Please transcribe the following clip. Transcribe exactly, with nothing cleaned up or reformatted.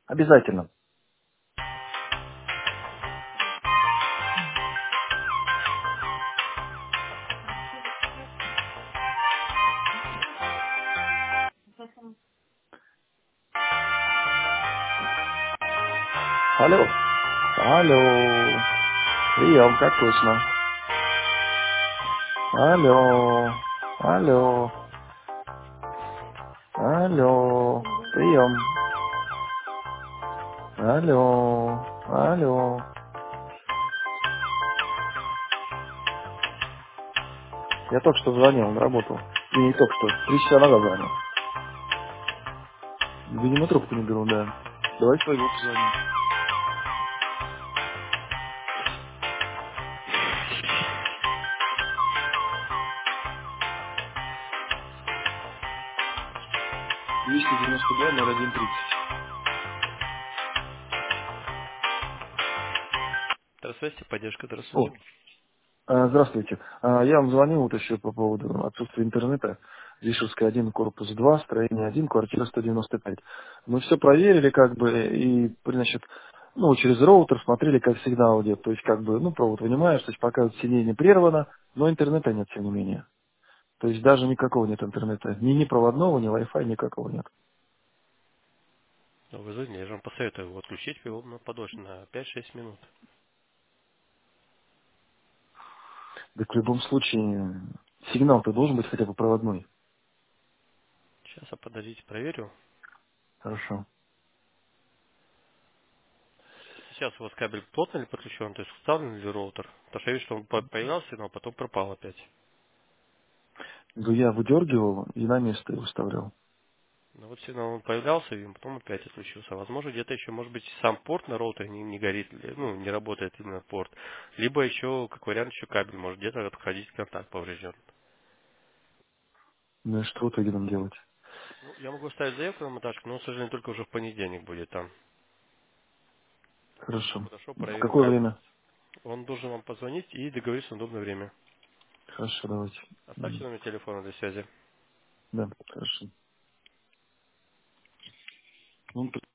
Обязательно. Алло. Алло. Прием, как слышно? Алло. Алло. Алло. Прием. Алло. Алло. Я только что звонил, он работал. И не только что, три часа назад звонил. Видимо, трубку не беру, да. Давай своего позвоним. двести девяносто два ноль один тридцать. Здравствуйте, поддержка, О, здравствуйте. а, здравствуйте. А, Я вам звонил вот еще по поводу отсутствия интернета. Вишевская один, корпус два, строение один, квартира сто девяносто пять. Мы все проверили, как бы, и, значит, ну, через роутер смотрели, как сигнал идет. То есть, как бы, ну, провод вынимаешь, то есть, пока соединение прервано, но интернета нет, тем не менее. То есть, даже никакого нет интернета. Ни ни проводного, ни Wi-Fi, никакого нет. Ну, вы знаете, я же вам посоветую его отключить его на подольше, на пять-шесть минут. Так в любом случае, сигнал-то должен быть хотя бы проводной. Сейчас, а подождите, проверю. Хорошо. Сейчас у вас кабель плотно ли подключен, то есть вставлен ли роутер? Потому что я вижу, что он по- появлялся, но потом пропал опять. Ну, я выдергивал и на место его вставлял. Ну вот сигнал он появлялся, и потом опять отключился. Возможно, где-то еще, может быть, сам порт на роутере не, не горит, ли- ну, не работает именно порт. Либо еще, как вариант, еще кабель может где-то отходить, контакт поврежден. Ну и что в итоге нам делать? Ну, я могу ставить заявку на монтажку, но, к сожалению, только уже в понедельник будет там. Хорошо. Хорошо, В проверим какое кабель. время? Он должен вам позвонить и договориться на удобное время. Хорошо, давайте. Оставьте Мгм. номер телефона для связи. Да, хорошо. Ну,